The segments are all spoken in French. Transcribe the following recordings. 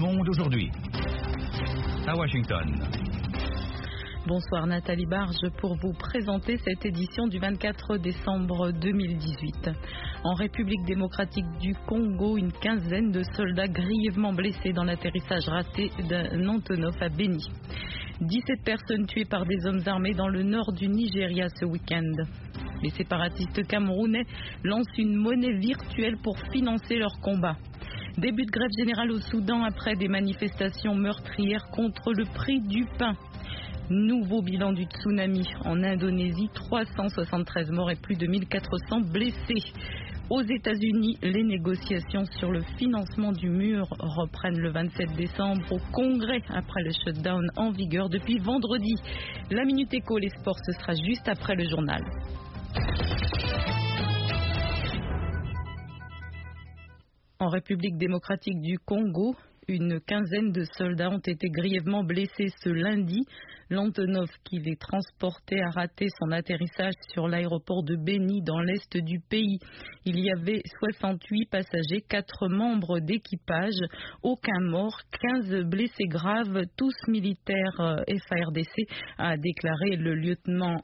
Monde aujourd'hui. À Washington. Bonsoir Nathalie Barge pour vous présenter cette édition du 24 décembre 2018. En République démocratique du Congo, une quinzaine de soldats grièvement blessés dans l'atterrissage raté d'un Antonov à Beni. 17 personnes tuées par des hommes armés dans le nord du Nigeria ce week-end. Les séparatistes camerounais lancent une monnaie virtuelle pour financer leur combat. Début de grève générale au Soudan après des manifestations meurtrières contre le prix du pain. Nouveau bilan du tsunami en Indonésie, 373 morts et plus de 1400 blessés. Aux États-Unis, les négociations sur le financement du mur reprennent le 27 décembre au Congrès après le shutdown en vigueur depuis vendredi. La Minute Éco, les sports, ce sera juste après le journal. En République démocratique du Congo, une quinzaine de soldats ont été grièvement blessés ce lundi. L'Antonov qui les transportait a raté son atterrissage sur l'aéroport de Beni dans l'est du pays. Il y avait 68 passagers, 4 membres d'équipage, aucun mort, 15 blessés graves, tous militaires FARDC, a déclaré le lieutenant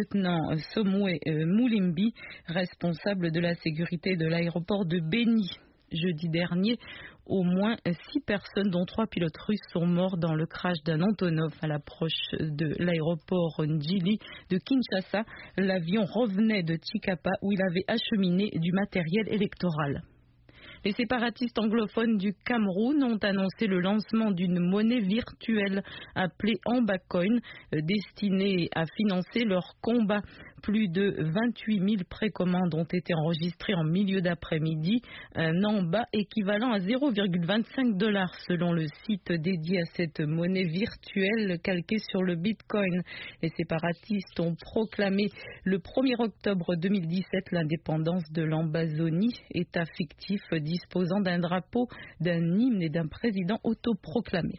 Somoué Moulimbi, responsable de la sécurité de l'aéroport de Beni. Jeudi dernier, au moins 6 personnes, dont 3 pilotes russes, sont morts dans le crash d'un Antonov à l'approche de l'aéroport Ndjili de Kinshasa. L'avion revenait de Tshikapa où il avait acheminé du matériel électoral. Les séparatistes anglophones du Cameroun ont annoncé le lancement d'une monnaie virtuelle appelée Ambacoin, destinée à financer leur combat. Plus de 28 000 précommandes ont été enregistrées en milieu d'après-midi, un Amba équivalent à 0,25 $ selon le site dédié à cette monnaie virtuelle calquée sur le Bitcoin. Les séparatistes ont proclamé le 1er octobre 2017 l'indépendance de l'Ambazonie, État fictif disposant d'un drapeau, d'un hymne et d'un président autoproclamé.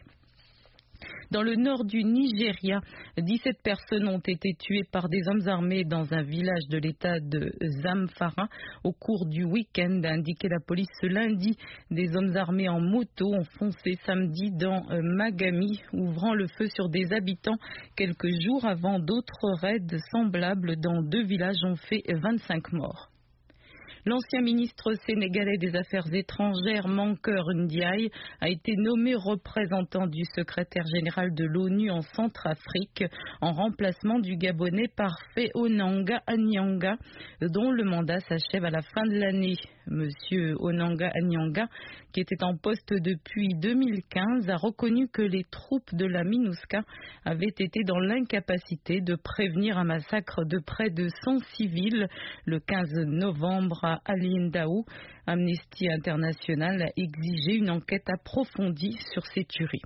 Dans le nord du Nigeria, 17 personnes ont été tuées par des hommes armés dans un village de l'état de Zamfara au cours du week-end, a indiqué la police ce lundi. Des hommes armés en moto ont foncé samedi dans Magami, ouvrant le feu sur des habitants quelques jours avant d'autres raids semblables dans 2 villages ont fait 25 morts. L'ancien ministre sénégalais des Affaires étrangères, Mankeur Ndiaye, a été nommé représentant du secrétaire général de l'ONU en Centrafrique, en remplacement du Gabonais Parfait Onanga Anyanga, dont le mandat s'achève à la fin de l'année. Monsieur Onanga Anyanga, qui était en poste depuis 2015, a reconnu que les troupes de la MINUSCA avaient été dans l'incapacité de prévenir un massacre de près de 100 civils le 15 novembre à Aliendaou. Amnesty International a exigé une enquête approfondie sur ces tueries.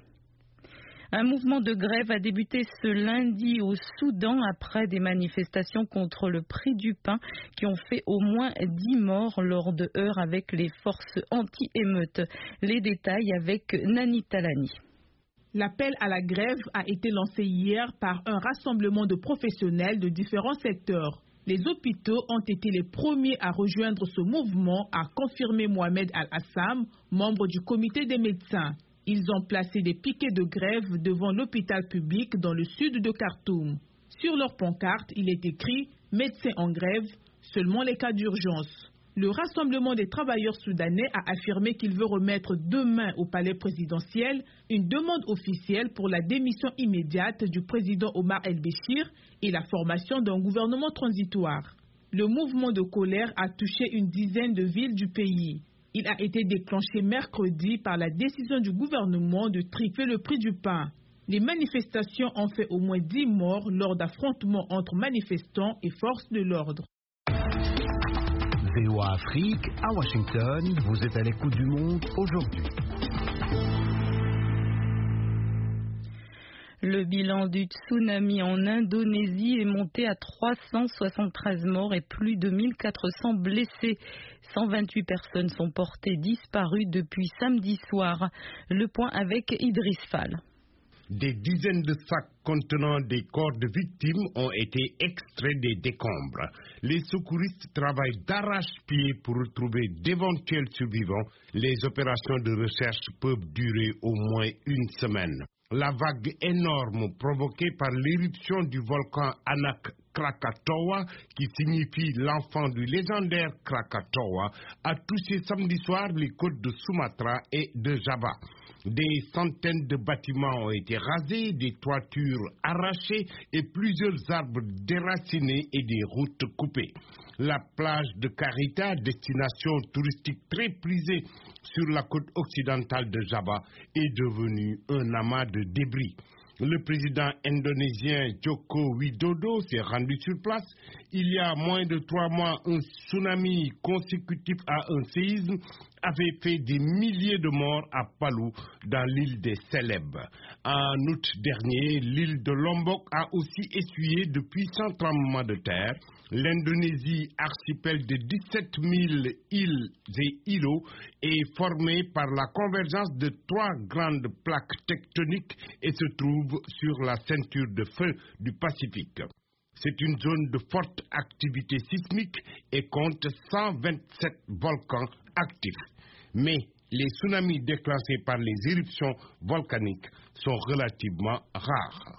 Un mouvement de grève a débuté ce lundi au Soudan après des manifestations contre le prix du pain qui ont fait au moins 10 morts lors de heurts avec les forces anti-émeutes. Les détails avec Nani Talani. L'appel à la grève a été lancé hier par un rassemblement de professionnels de différents secteurs. Les hôpitaux ont été les premiers à rejoindre ce mouvement, a confirmé Mohamed Al-Assam, membre du comité des médecins. Ils ont placé des piquets de grève devant l'hôpital public dans le sud de Khartoum. Sur leur pancarte, il est écrit « Médecins en grève, seulement les cas d'urgence ». Le Rassemblement des travailleurs soudanais a affirmé qu'il veut remettre demain au palais présidentiel une demande officielle pour la démission immédiate du président Omar El-Béchir et la formation d'un gouvernement transitoire. Le mouvement de colère a touché une dizaine de villes du pays. Il a été déclenché mercredi par la décision du gouvernement de tripler le prix du pain. Les manifestations ont fait au moins 10 morts lors d'affrontements entre manifestants et forces de l'ordre. VOA Afrique, à Washington, vous êtes à l'écoute du monde aujourd'hui. Le bilan du tsunami en Indonésie est monté à 373 morts et plus de 1400 blessés. 128 personnes sont portées disparues depuis samedi soir. Le point avec Idriss Fall. Des dizaines de sacs contenant des corps de victimes ont été extraits des décombres. Les secouristes travaillent d'arrache-pied pour retrouver d'éventuels survivants. Les opérations de recherche peuvent durer au moins une semaine. La vague énorme provoquée par l'éruption du volcan Anak Krakatoa, qui signifie l'enfant du légendaire Krakatoa, a touché samedi soir les côtes de Sumatra et de Java. Des centaines de bâtiments ont été rasés, des toitures arrachées et plusieurs arbres déracinés et des routes coupées. La plage de Karita, destination touristique très prisée sur la côte occidentale de Java, est devenue un amas de débris. Le président indonésien Joko Widodo s'est rendu sur place. Il y a moins de 3 mois, un tsunami consécutif à un séisme avait fait des milliers de morts à Palu, dans l'île des Célèbes. En août dernier, l'île de Lombok a aussi essuyé de puissants tremblements de terre. L'Indonésie, archipel de 17 000 îles et îlots, est formée par la convergence de 3 grandes plaques tectoniques et se trouve sur la ceinture de feu du Pacifique. C'est une zone de forte activité sismique et compte 127 volcans actifs. Mais les tsunamis déclenchés par les éruptions volcaniques sont relativement rares.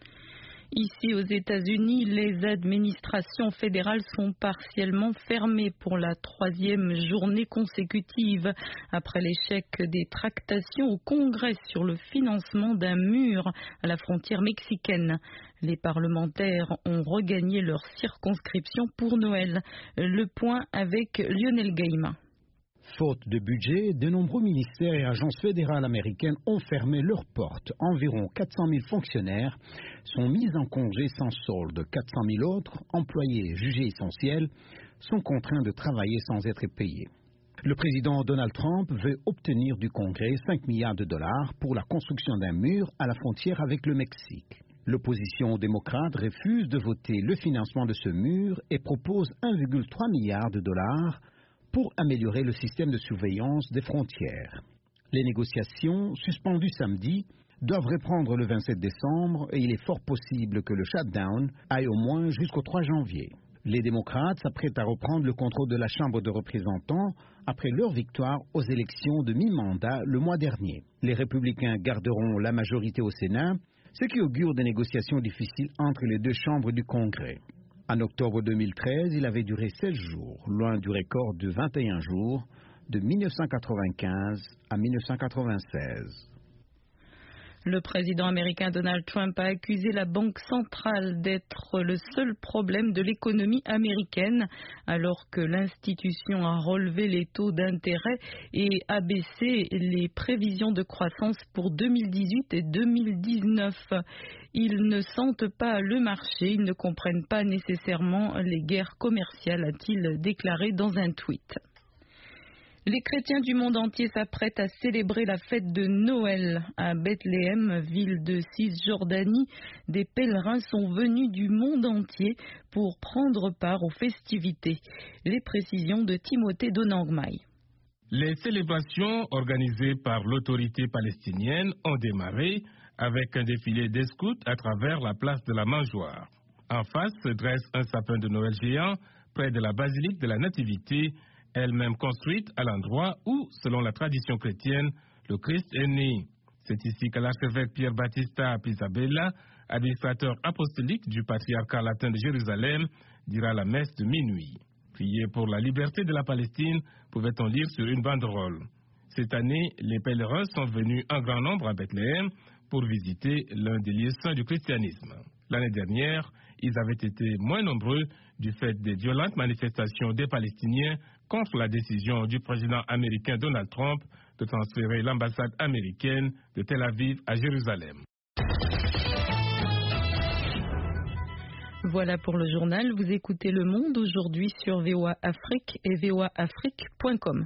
Ici aux États-Unis, les administrations fédérales sont partiellement fermées pour la 3e journée consécutive après l'échec des tractations au Congrès sur le financement d'un mur à la frontière mexicaine. Les parlementaires ont regagné leur circonscription pour Noël. Le point avec Lionel Gaïma. Faute de budget, de nombreux ministères et agences fédérales américaines ont fermé leurs portes. Environ 400 000 fonctionnaires sont mis en congé sans solde. 400 000 autres, employés jugés essentiels, sont contraints de travailler sans être payés. Le président Donald Trump veut obtenir du Congrès 5 milliards de dollars pour la construction d'un mur à la frontière avec le Mexique. L'opposition démocrate refuse de voter le financement de ce mur et propose 1,3 milliard de dollars pour améliorer le système de surveillance des frontières. Les négociations, suspendues samedi, doivent reprendre le 27 décembre et il est fort possible que le shutdown aille au moins jusqu'au 3 janvier. Les démocrates s'apprêtent à reprendre le contrôle de la Chambre de représentants après leur victoire aux élections de mi-mandat le mois dernier. Les républicains garderont la majorité au Sénat, ce qui augure des négociations difficiles entre les 2 chambres du Congrès. En octobre 2013, il avait duré 16 jours, loin du record de 21 jours de 1995 à 1996. Le président américain Donald Trump a accusé la Banque centrale d'être le seul problème de l'économie américaine, alors que l'institution a relevé les taux d'intérêt et abaissé les prévisions de croissance pour 2018 et 2019. Ils ne sentent pas le marché, ils ne comprennent pas nécessairement les guerres commerciales, a-t-il déclaré dans un tweet. Les chrétiens du monde entier s'apprêtent à célébrer la fête de Noël à Bethléem, ville de Cisjordanie. Des pèlerins sont venus du monde entier pour prendre part aux festivités. Les précisions de Timothée Donangmaï. Les célébrations organisées par l'autorité palestinienne ont démarré avec un défilé des scouts à travers la place de la Mangeoire. En face se dresse un sapin de Noël géant près de la basilique de la Nativité, elle-même construite à l'endroit où, selon la tradition chrétienne, le Christ est né. C'est ici que l'archevêque Pierre Battista Pisabella, administrateur apostolique du patriarcat latin de Jérusalem, dira la messe de minuit. Prier pour la liberté de la Palestine, pouvait-on lire sur une banderole. Cette année, les pèlerins sont venus en grand nombre à Bethléem pour visiter l'un des lieux saints du christianisme. L'année dernière, ils avaient été moins nombreux du fait des violentes manifestations des Palestiniens contre la décision du président américain Donald Trump de transférer l'ambassade américaine de Tel Aviv à Jérusalem. Voilà pour le journal. Vous écoutez Le Monde aujourd'hui sur VOA Afrique et voaafrique.com.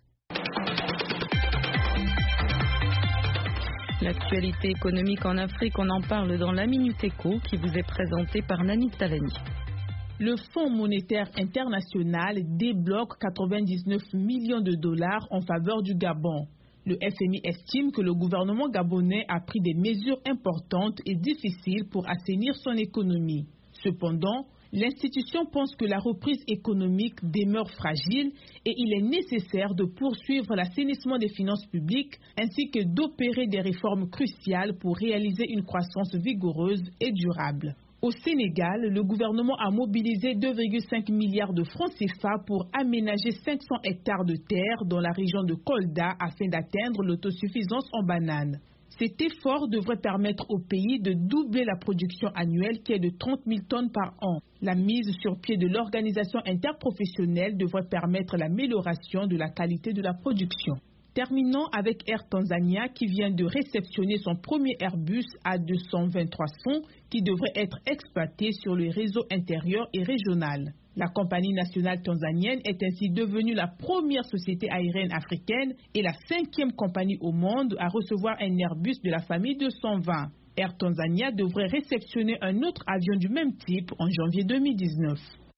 L'actualité économique en Afrique, on en parle dans la Minute Éco qui vous est présentée par Nani Talani. Le Fonds monétaire international débloque 99 millions de dollars en faveur du Gabon. Le FMI estime que le gouvernement gabonais a pris des mesures importantes et difficiles pour assainir son économie. Cependant, l'institution pense que la reprise économique demeure fragile et il est nécessaire de poursuivre l'assainissement des finances publiques ainsi que d'opérer des réformes cruciales pour réaliser une croissance vigoureuse et durable. Au Sénégal, le gouvernement a mobilisé 2,5 milliards de francs CFA pour aménager 500 hectares de terre dans la région de Kolda afin d'atteindre l'autosuffisance en bananes. Cet effort devrait permettre au pays de doubler la production annuelle qui est de 30 000 tonnes par an. La mise sur pied de l'organisation interprofessionnelle devrait permettre l'amélioration de la qualité de la production. Terminons avec Air Tanzania qui vient de réceptionner son premier Airbus A220-300 qui devrait être exploité sur le réseau intérieur et régional. La compagnie nationale tanzanienne est ainsi devenue la première société aérienne africaine et la 5e compagnie au monde à recevoir un Airbus de la famille 220. Air Tanzania devrait réceptionner un autre avion du même type en janvier 2019.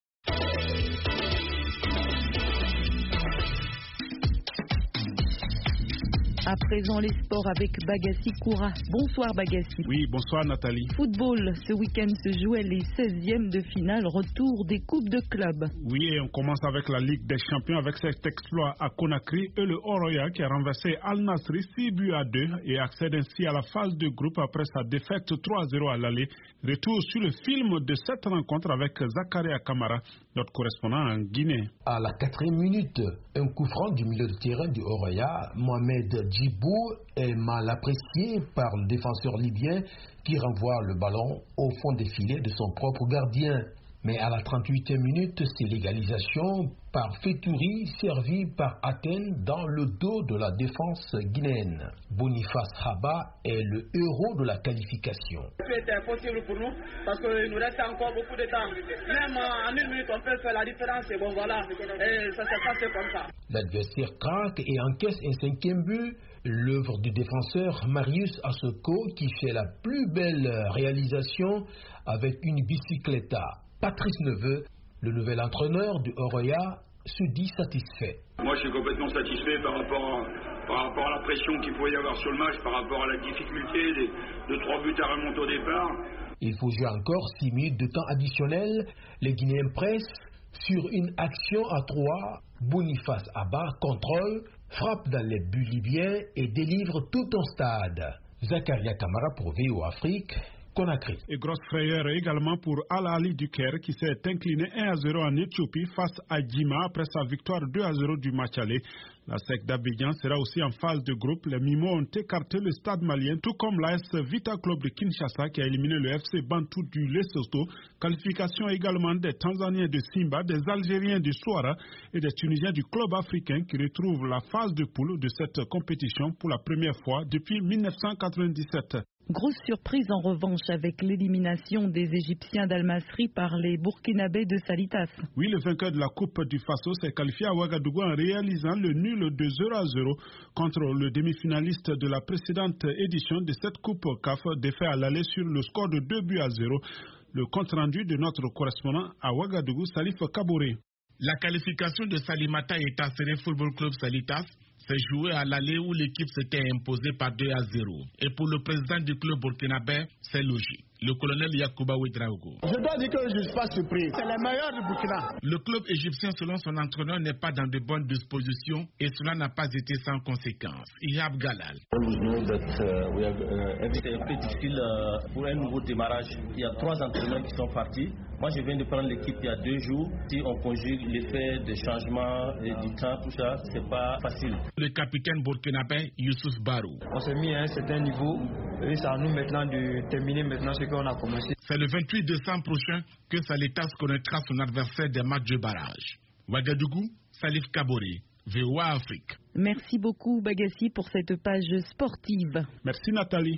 À présent, les sports avec Bagassi Koura. Bonsoir Bagassi. Oui, bonsoir Nathalie. Football, ce week-end se jouaient les 16e de finale, retour des coupes de club. Oui, et on commence avec la Ligue des Champions avec cet exploit à Conakry et le Oroya qui a renversé Al Nassr 6-2 et accède ainsi à la phase de groupe après sa défaite 3-0 à l'aller. Retour sur le film de cette rencontre avec Zakaria Kamara, notre correspondant en Guinée. À la 4e minute, un coup franc du milieu de terrain du Oroya, Mohamed Djibou est mal apprécié par le défenseur libyen qui renvoie le ballon au fond des filets de son propre gardien. Mais à la 38e minute, c'est l'égalisation par Fetouri servi par Athènes dans le dos de la défense guinéenne. Boniface Haba est le héros de la qualification. C'était impossible pour nous parce qu'il nous reste encore beaucoup de temps. Même en 1 minute, on peut faire la différence et bon voilà, et ça s'est passé comme ça. L'adversaire craque et encaisse un 5e but. L'œuvre du défenseur Marius Assoko qui fait la plus belle réalisation avec une bicyclette. Patrice Neveu, le nouvel entraîneur du Oroya, se dit satisfait. Moi, je suis complètement satisfait par rapport à la pression qu'il pouvait y avoir sur le match, par rapport à la difficulté de 3 buts à remonter au départ. Il faut jouer encore 6 minutes de temps additionnel. Les Guinéens pressent sur une action à 3. Boniface Abba contrôle, frappe dans les buts libyens et délivre tout un stade. Zakaria Kamara pour VO Afrique. Conakry. Et grosse frayeur également pour Al Ahly du Caire qui s'est incliné 1-0 en Éthiopie face à Djima après sa victoire 2-0 du match aller. La SEC d'Abidjan sera aussi en phase de groupe. Les Mimos ont écarté le stade malien, tout comme l'AS Vita Club de Kinshasa qui a éliminé le FC Bantou du Lesotho. Qualification également des Tanzaniens de Simba, des Algériens du Souara et des Tunisiens du club africain qui retrouvent la phase de poule de cette compétition pour la première fois depuis 1997. Grosse surprise en revanche avec l'élimination des Égyptiens d'Al Masry par les Burkinabés de Salitas. Oui, le vainqueur de la Coupe du Faso s'est qualifié à Ouagadougou en réalisant le nul de 0-0 contre le demi-finaliste de la précédente édition de cette Coupe CAF, défait à l'aller sur le score de 2-0. Le compte-rendu de notre correspondant à Ouagadougou, Salif Kabouré. La qualification de Salimata et Tasséré Football Club Salitas s'est jouée à l'aller où l'équipe s'était imposée par 2-0. Et pour le président du club burkinabé, c'est logique. Le colonel Yacouba Ouedraogo. Je dois dire que je ne suis pas surpris. C'est les meilleurs du Burkina. Le club égyptien, selon son entraîneur, n'est pas dans de bonnes dispositions et cela n'a pas été sans conséquence. Ihab Galal. C'est un peu difficile pour un nouveau démarrage. Il y a 3 entraîneurs qui sont partis. Moi, je viens de prendre l'équipe il y a 2 jours. Si on conjugue l'effet des changements et du temps, tout ça, c'est pas facile. Le capitaine burkinabé Youssouf Barou. On s'est mis à un certain niveau et c'est à nous maintenant de terminer maintenant ce qu'on a commencé. C'est le 28 décembre prochain que Salitas connaîtra son adversaire des matchs de barrage. Ouagadougou, Salif Kaboré, VOA Afrique. Merci beaucoup Bagassi pour cette page sportive. Merci Nathalie.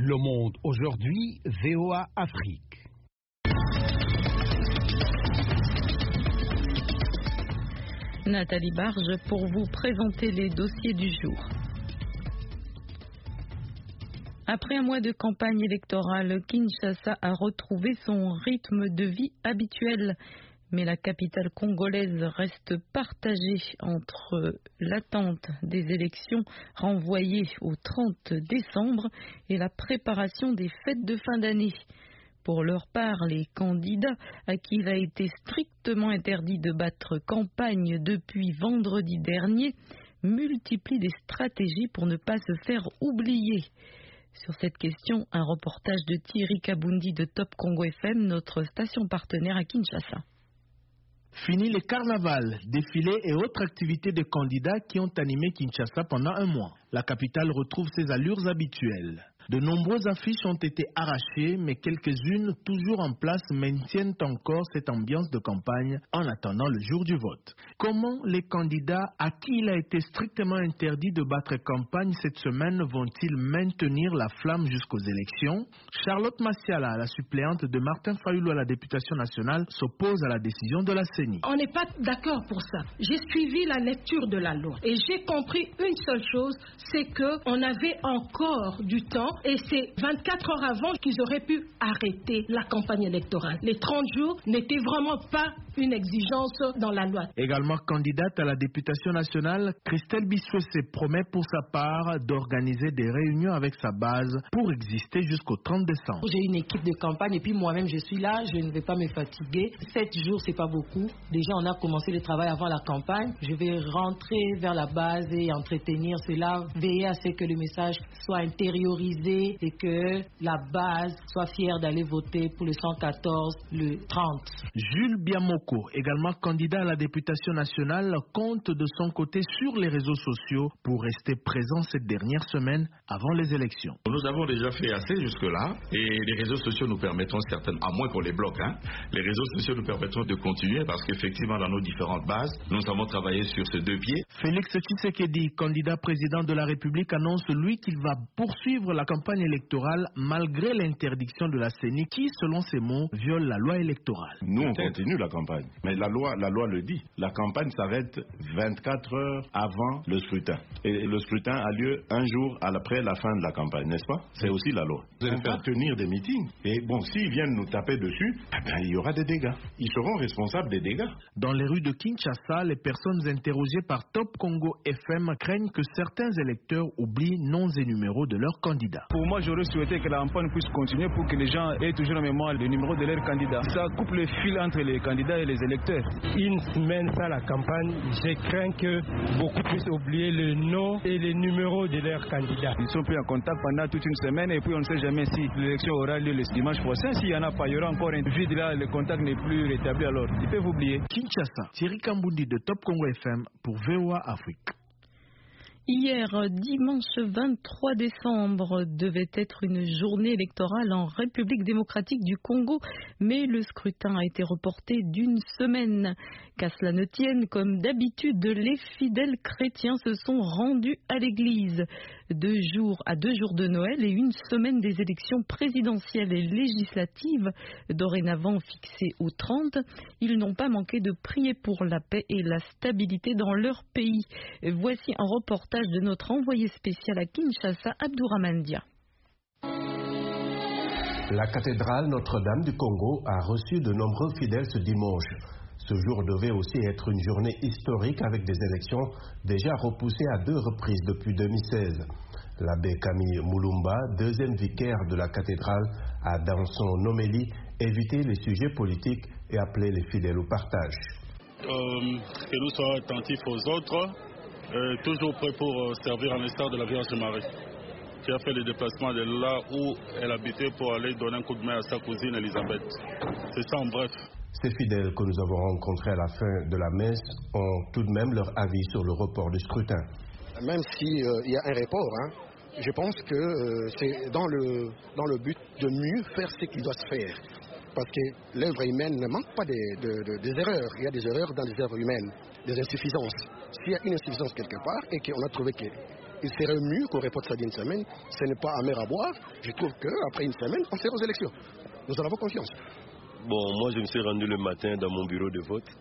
Le Monde aujourd'hui, VOA Afrique. Nathalie Barge pour vous présenter les dossiers du jour. Après un mois de campagne électorale, Kinshasa a retrouvé son rythme de vie habituel. Mais la capitale congolaise reste partagée entre l'attente des élections renvoyées au 30 décembre et la préparation des fêtes de fin d'année. Pour leur part, les candidats à qui il a été strictement interdit de battre campagne depuis vendredi dernier multiplient des stratégies pour ne pas se faire oublier. Sur cette question, un reportage de Thierry Kabundi de Top Congo FM, notre station partenaire à Kinshasa. Fini le carnaval, défilés et autres activités de candidats qui ont animé Kinshasa pendant un mois. La capitale retrouve ses allures habituelles. De nombreuses affiches ont été arrachées, mais quelques-unes, toujours en place, maintiennent encore cette ambiance de campagne en attendant le jour du vote. Comment les candidats à qui il a été strictement interdit de battre campagne cette semaine vont-ils maintenir la flamme jusqu'aux élections? Charlotte Massiala, la suppléante de Martin Fayulu à la députation nationale, s'oppose à la décision de la CENI. On n'est pas d'accord pour ça. J'ai suivi la lecture de la loi et j'ai compris une seule chose, c'est qu'on avait encore du temps. Et c'est 24 heures avant qu'ils auraient pu arrêter la campagne électorale. Les 30 jours n'étaient vraiment pas une exigence dans la loi. Également candidate à la députation nationale, Christelle Bissouessé promet pour sa part d'organiser des réunions avec sa base pour exister jusqu'au 30 décembre. J'ai une équipe de campagne et puis moi-même je suis là, je ne vais pas me fatiguer. 7 jours, c'est pas beaucoup. Déjà, on a commencé le travail avant la campagne. Je vais rentrer vers la base et entretenir cela, veiller à ce que le message soit intériorisé et que la base soit fière d'aller voter pour le 114 le 30. Jules Biamoko, également candidat à la députation nationale, compte de son côté sur les réseaux sociaux pour rester présent cette dernière semaine avant les élections. Nous avons déjà fait assez jusque-là et les réseaux sociaux nous permettront certainement, à moins qu'on les bloque, les réseaux sociaux nous permettront de continuer parce qu'effectivement dans nos différentes bases, nous avons travaillé sur ces deux pieds. Félix Tshisekedi, candidat président de la République, annonce lui qu'il va poursuivre la campagne électorale malgré l'interdiction de la CENI qui, selon ses mots, viole la loi électorale. Nous, on continue la campagne. Mais la loi le dit. La campagne s'arrête 24 heures avant le scrutin. Et le scrutin a lieu un jour après la fin de la campagne, n'est-ce pas? C'est aussi la loi. On va tenir des meetings. Et bon, s'ils viennent nous taper dessus, il y aura des dégâts. Ils seront responsables des dégâts. Dans les rues de Kinshasa, les personnes interrogées par Top Congo FM craignent que certains électeurs oublient noms et numéros de leurs candidats. Pour moi, j'aurais souhaité que la campagne puisse continuer pour que les gens aient toujours en mémoire le numéro de leurs candidats. Ça coupe le fil entre les candidats et les électeurs. Une semaine sans la campagne, je crains que beaucoup puissent oublier le nom et les numéros de leurs candidats. Ils sont pris en contact pendant toute une semaine et puis on ne sait jamais si l'élection aura lieu le dimanche prochain. S'il n'y en a pas, il y aura encore un vide là, le contact n'est plus rétabli alors. Ils peuvent oublier. Kinshasa, Thierry Kambundi de Top Congo FM pour VOA Afrique. Hier, dimanche 23 décembre, devait être une journée électorale en République démocratique du Congo, mais le scrutin a été reporté d'une semaine. Qu'à cela ne tienne, comme d'habitude, les fidèles chrétiens se sont rendus à l'église. 2 jours de Noël et une semaine des élections présidentielles et législatives, dorénavant fixées au 30, ils n'ont pas manqué de prier pour la paix et la stabilité dans leur pays. Voici un reportage de notre envoyé spécial à Kinshasa, Abdourahmane Dia. La cathédrale Notre-Dame du Congo a reçu de nombreux fidèles ce dimanche. Ce jour devait aussi être une journée historique avec des élections déjà repoussées à 2 reprises depuis 2016. L'abbé Camille Moulumba, deuxième vicaire de la cathédrale, a dans son homélie évité les sujets politiques et appelé les fidèles au partage. Que nous soyons attentifs aux autres, toujours prêts pour servir en l'instar de la Vierge Marie, qui a fait le déplacement de là où elle habitait pour aller donner un coup de main à sa cousine Elisabeth. C'est ça en bref. Ces fidèles que nous avons rencontrés à la fin de la messe ont tout de même leur avis sur le report du scrutin. Même s'il y a un report, je pense que c'est dans le but de mieux faire ce qui doit se faire. Parce que l'œuvre humaine ne manque pas des erreurs. Il y a des erreurs dans les œuvres humaines, des insuffisances. S'il y a une insuffisance quelque part et qu'on a trouvé que il serait mieux qu'on reporte ça d'une semaine. Ce n'est pas amer à boire. Je trouve qu'après une semaine, on sera aux élections. Nous en avons confiance. Bon, moi je me suis rendu le matin dans mon bureau de vote.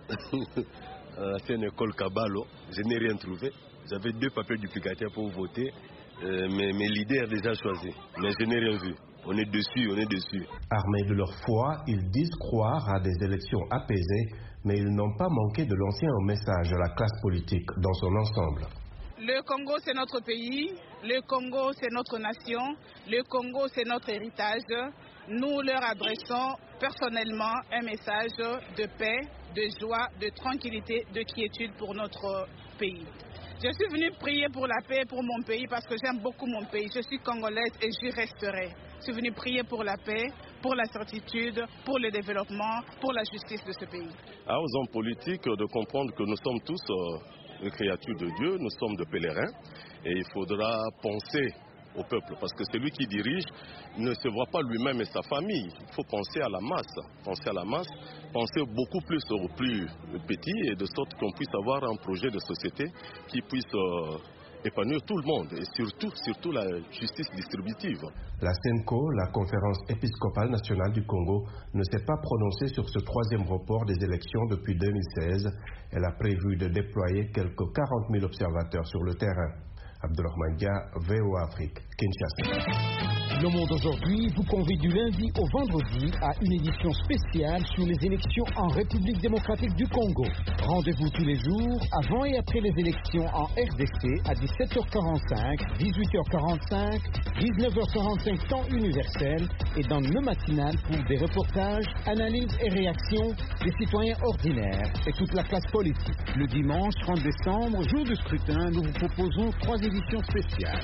C'est une école Caballo. Je n'ai rien trouvé. J'avais 2 papiers duplicataires pour voter. Mais l'idée est déjà choisie. Mais je n'ai rien vu. On est dessus. Armés de leur foi, ils disent croire à des élections apaisées, mais ils n'ont pas manqué de lancer un message à la classe politique dans son ensemble. Le Congo, c'est notre pays. Le Congo, c'est notre nation. Le Congo, c'est notre héritage. Nous leur adressons personnellement un message de paix, de joie, de tranquillité, de quiétude pour notre pays. Je suis venue prier pour la paix pour mon pays parce que j'aime beaucoup mon pays. Je suis congolaise et j'y resterai. Je suis venue prier pour la paix, pour la certitude, pour le développement, pour la justice de ce pays. Aux hommes politiques de comprendre que nous sommes tous des créatures de Dieu, nous sommes des pèlerins et il faudra penser au peuple parce que celui qui dirige ne se voit pas lui-même et sa famille. Il faut penser à la masse, penser beaucoup plus aux plus petits et de sorte qu'on puisse avoir un projet de société qui puisse épanouir tout le monde et surtout la justice distributive. La CENCO, la Conférence épiscopale nationale du Congo, ne s'est pas prononcée sur ce 3e report des élections depuis 2016. Elle a prévu de déployer quelques 40 000 observateurs sur le terrain. Abdelrahman Dia, VOA Afrique, Kinshasa. Le Monde aujourd'hui vous convie du lundi au vendredi à une édition spéciale sur les élections en République démocratique du Congo. Rendez-vous tous les jours avant et après les élections en RDC à 17h45, 18h45, 19h45 temps universel et dans le matinal pour des reportages, analyses et réactions des citoyens ordinaires et toute la classe politique. Le dimanche 30 décembre, jour de scrutin, nous vous proposons 3 éditions spéciales.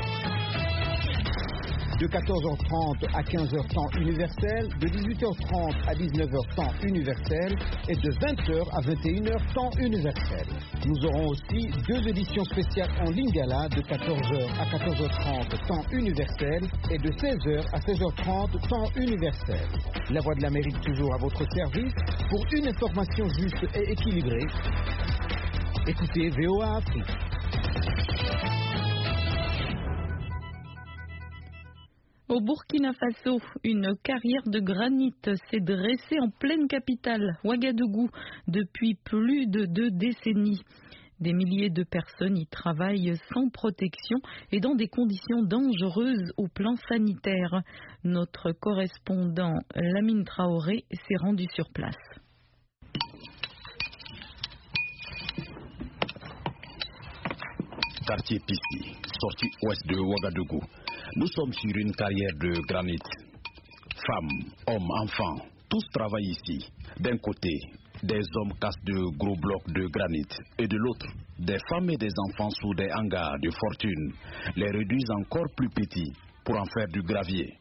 De 14h30 à 15h temps universel, de 18h30 à 19h temps universel et de 20h à 21h temps universel. Nous aurons aussi 2 éditions spéciales en Lingala de 14h à 14h30 temps universel et de 16h à 16h30 temps universel. La Voix de l'Amérique toujours à votre service pour une information juste et équilibrée. Écoutez VOA Afrique. Au Burkina Faso, une carrière de granit s'est dressée en pleine capitale, Ouagadougou, depuis plus de 2 décennies. Des milliers de personnes y travaillent sans protection et dans des conditions dangereuses au plan sanitaire. Notre correspondant Lamine Traoré s'est rendu sur place. Quartier Pissi, sortie ouest de Ouagadougou. Nous sommes sur une carrière de granit. Femmes, hommes, enfants, tous travaillent ici. D'un côté, des hommes cassent de gros blocs de granit et de l'autre, des femmes et des enfants sous des hangars de fortune les réduisent encore plus petits pour en faire du gravier.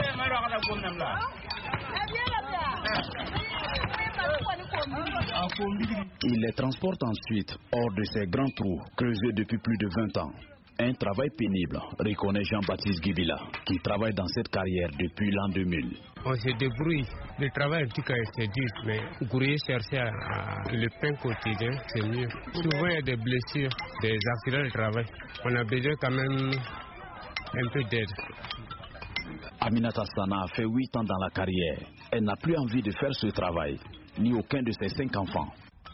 Ils les transportent ensuite hors de ces grands trous creusés depuis plus de 20 ans. Un travail pénible, reconnaît Jean-Baptiste Guibila, qui travaille dans cette carrière depuis l'an 2000. On se débrouille. Le travail, en tout cas, c'est dur, mais courir, chercher le pain quotidien, c'est mieux. Souvent, il y a des blessures, des accidents de travail. On a besoin quand même un peu d'aide. Aminata Sana a fait 8 ans dans la carrière. Elle n'a plus envie de faire ce travail, ni aucun de ses 5 enfants.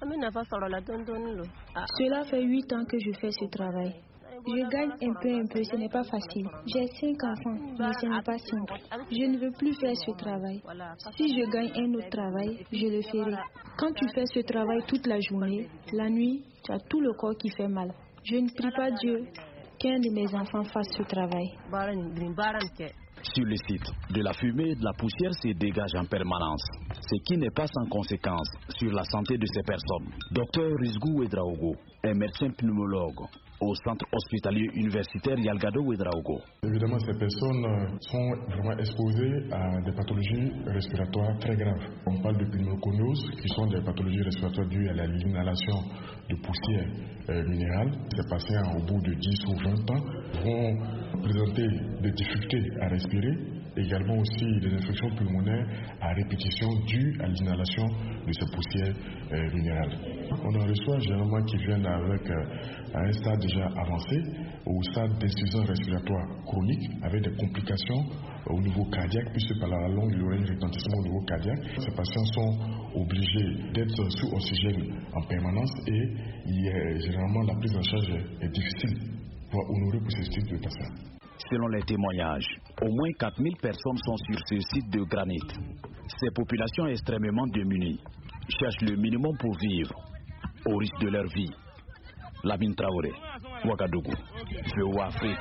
Cela fait 8 ans que je fais ce travail. Je gagne un peu, ce n'est pas facile. J'ai 5 enfants, mais ce n'est pas simple. Je ne veux plus faire ce travail. Si je gagne un autre travail, je le ferai. Quand tu fais ce travail toute la journée, la nuit, tu as tout le corps qui fait mal. Je ne prie pas Dieu qu'un de mes enfants fasse ce travail. Sur le site, de la fumée et de la poussière se dégagent en permanence, ce qui n'est pas sans conséquence sur la santé de ces personnes. Docteur Rizgou Ouedraogo est médecin pneumologue au centre hospitalier universitaire Yalgado Ouedraogo. Évidemment, ces personnes sont vraiment exposées à des pathologies respiratoires très graves. On parle de pneumoconiose, qui sont des pathologies respiratoires dues à l'inhalation de poussière minérale. Ces patients, au bout de 10 ou 20 ans, vont présenter des difficultés à respirer également aussi des infections pulmonaires à répétition dues à l'inhalation de ces poussières minérales. On en reçoit généralement qui viennent avec un stade déjà avancé ou stade d'insuffisance respiratoire chronique avec des complications au niveau cardiaque, puisque par la longue, il y aurait un retentissement au niveau cardiaque. Ces patients sont obligés d'être sous oxygène en permanence et généralement la prise en charge est difficile pour honorer pour ce type de patients. Selon les témoignages, au moins 4000 personnes sont sur ce site de granit. Ces populations extrêmement démunies cherchent le minimum pour vivre, au risque de leur vie. Lamine Traoré, Ouagadougou, VOA Afrique.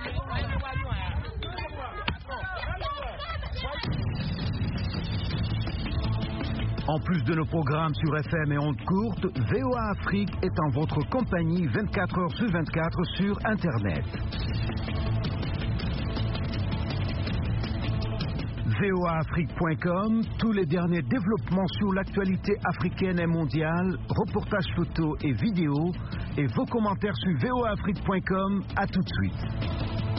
En plus de nos programmes sur FM et ondes courtes, VOA Afrique est en votre compagnie 24 heures sur 24 sur Internet. voaafrique.com, tous les derniers développements sur l'actualité africaine et mondiale, reportages photos et vidéos, et vos commentaires sur voaafrique.com. À tout de suite.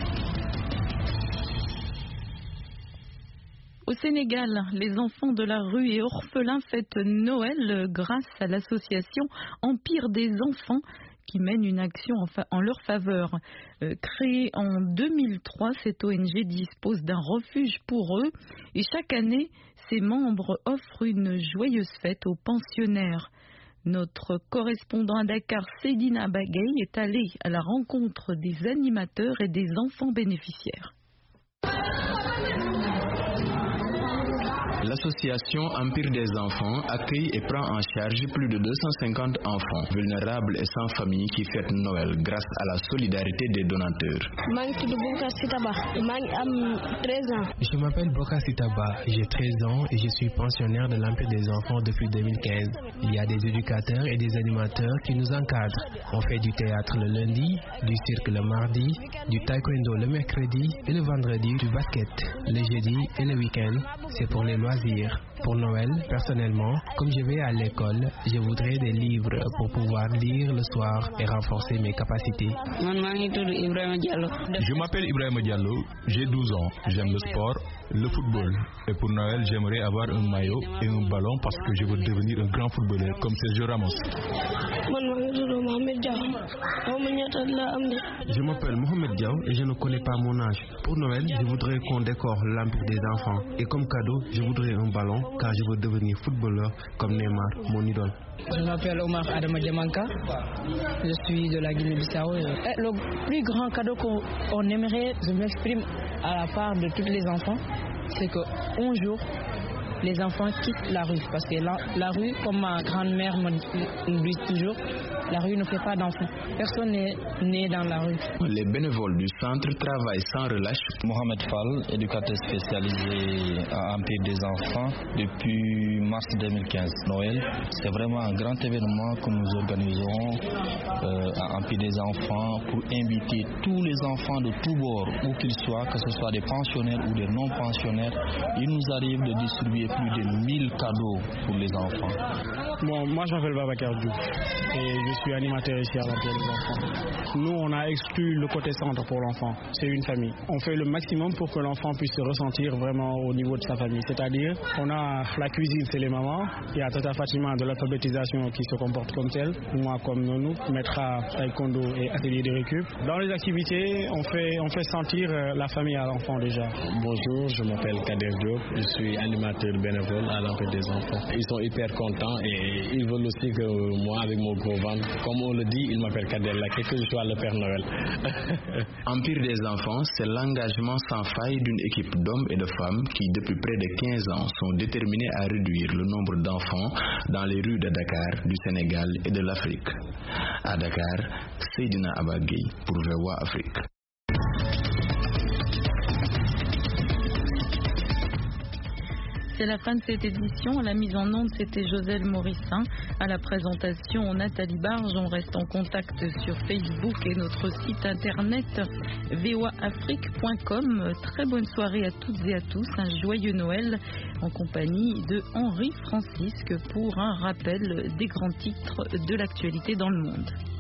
Au Sénégal, les enfants de la rue et orphelins fêtent Noël grâce à l'association Empire des enfants qui mène une action en leur faveur. Créée en 2003, cette ONG dispose d'un refuge pour eux et chaque année, ses membres offrent une joyeuse fête aux pensionnaires. Notre correspondant à Dakar, Seydina Bagay, est allé à la rencontre des animateurs et des enfants bénéficiaires. L'association Empire des enfants accueille et prend en charge plus de 250 enfants vulnérables et sans famille qui fêtent Noël grâce à la solidarité des donateurs. Je m'appelle Boka Sitaba, j'ai 13 ans et je suis pensionnaire de l'Empire des enfants depuis 2015. Il y a des éducateurs et des animateurs qui nous encadrent. On fait du théâtre le lundi, du cirque le mardi, du taekwondo le mercredi et le vendredi du basket. Le jeudi et le week-end, c'est pour les loisirs. Pour Noël, personnellement, comme je vais à l'école, je voudrais des livres pour pouvoir lire le soir et renforcer mes capacités. Je m'appelle Ibrahima Diallo, j'ai 12 ans, j'aime le sport, le football. Et pour Noël, j'aimerais avoir un maillot et un ballon parce que je veux devenir un grand footballeur comme Sergio Ramos. Je m'appelle Mohamed Diaw et je ne connais pas mon âge. Pour Noël, je voudrais qu'on décore l'Empire des enfants. Et comme cadeau, je voudrais un ballon car je veux devenir footballeur comme Neymar, mon idole. Je m'appelle Omar Adama Diamanka, je suis de la Guinée-Bissau. Le plus grand cadeau qu'on aimerait, je m'exprime à la part de tous les enfants, c'est qu'un jour, les enfants quittent la rue. Parce que la rue, comme ma grand-mère me dit toujours, la rue ne fait pas d'enfants. Personne n'est né dans la rue. Les bénévoles du centre travaillent sans relâche. Mohamed Fall, éducateur spécialisé à Empire des enfants depuis mars 2015. Noël, c'est vraiment un grand événement que nous organisons à Empire des enfants pour inviter tous les enfants de tous bords, où qu'ils soient, que ce soit des pensionnaires ou des non-pensionnaires. Il nous arrive de distribuer plus de 1000 cadeaux pour les enfants. Bon, moi je m'appelle Babacar Diouf et je suis animateur ici à l'Empire des enfants. Nous, on a exclu le côté centre pour l'enfant. C'est une famille. On fait le maximum pour que l'enfant puisse se ressentir vraiment au niveau de sa famille. C'est-à-dire, on a la cuisine, c'est les mamans. Il y a Tata Fatima de l'alphabétisation qui se comporte comme telle. Moi, comme Nounou, maîtra taekwondo et atelier de récup. Dans les activités, on fait sentir la famille à l'enfant déjà. Bonjour, je m'appelle Kader Diop. Je suis animateur bénévole à l'Empire des enfants. Ils sont hyper contents et ils veulent aussi que moi, avec mon gros ventre, comme on le dit, ils m'appellent Kader Laké, que je sois le Père Noël. Empire des enfants, c'est l'engagement sans faille d'une équipe d'hommes et de femmes qui, depuis près de 15 ans, sont déterminés à réduire le nombre d'enfants dans les rues de Dakar, du Sénégal et de l'Afrique. À Dakar, Seydina Abagay pour VOA Afrique. C'est la fin de cette édition. À la mise en onde, c'était Joselle Morissin. À la présentation, Nathalie Barge. On reste en contact sur Facebook et notre site internet voaafrique.com. Très bonne soirée à toutes et à tous. Un joyeux Noël en compagnie de Henri Francisque pour un rappel des grands titres de l'actualité dans le monde.